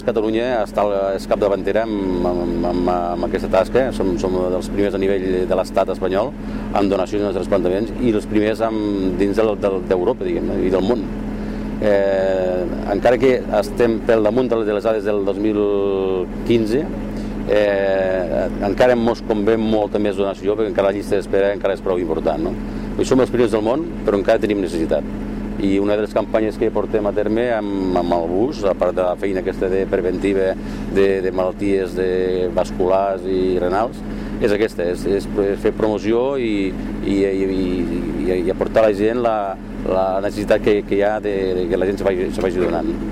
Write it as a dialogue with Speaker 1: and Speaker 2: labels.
Speaker 1: Catalunya és capdavantera amb aquesta tasca, som dels primers a nivell de l'estat espanyol amb donacions de trasplantaments i els primers dins d'Europa, diguem, i del món. Encara que estem pel damunt de les dades del 2015, encara ens convé molta més donació perquè encara la llista d'espera encara és prou important, no? Som els primers del món, però encara tenim necessitat. I una de les campanyes que portem a terme amb el BUS, a part de la feina aquesta preventiva de malalties vasculars i renals, és aquesta, és fer promoció i aportar a la gent la necessitat que hi ha que la gent se vagi donant.